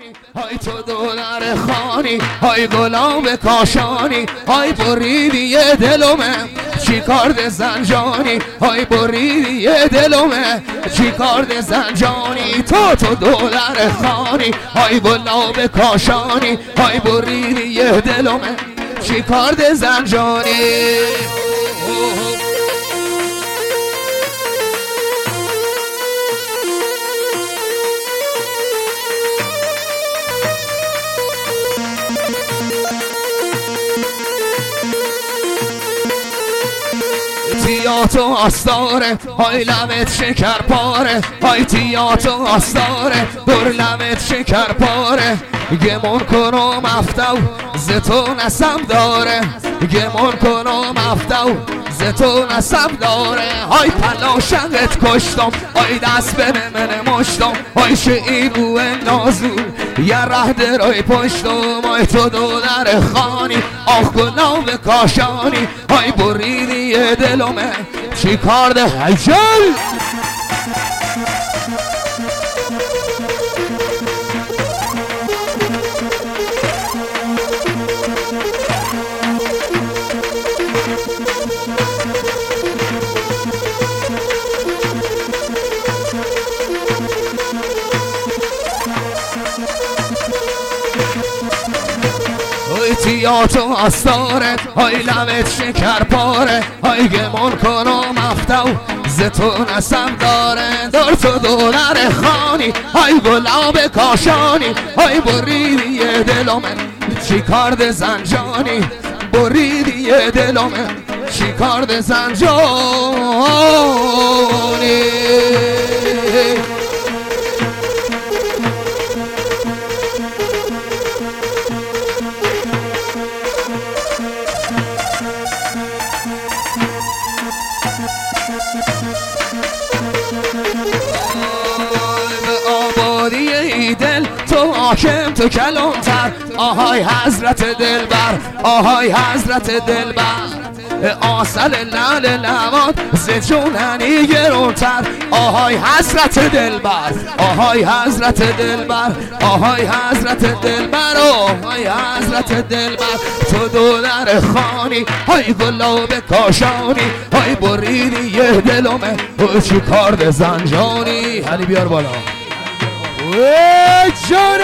های تو دولر خانی، های گلاب کاشانی، های بریدی دلومه چی کارد زنجانی، های بریدی دلومه چی کارد زنجانی. تو دولر خانی، های گلاب کاشانی، های بریدی دلومه چی کارد زنجانی. تیاتو آستاره های لبت شکر پاره، های تیاتو آستاره دور لبت شکر پاره. گمون کنم افتو زتو نسم داره، گمون کنم افتو زتو نسم داره. های پلاشقت کشتم، های دست به من مشتم، های شعیبو نازو یه ره درای پشتم. های تو دولر خانی، آخ گلاب کاشانی، های بریدی دلومه چی کار ده هجل. تیاتو آستاره های لبت شکر پاره، های گمون کنم افتو زتو نسم داره. دار تو دولر خانی، های گلاب کاشانی، های بریدی دلومه چی کارد زنجانی، بریدی دلومه چی کارد زنجانی. دل تو حاکم تو کلانتر، آهای حضرت دلبر، آهای حضرت دلبر. آسل لعل لوان ز جوننی گرونتر، آهای حضرت دلبر، آهای حضرت دلبر، آهای حضرت دلبر، آهای حضرت دلبر. تو دولر خانی، های گلاب کاشانی، های بریدی یه دلومه چی کارد زنجانی. علی بیار بالا جان.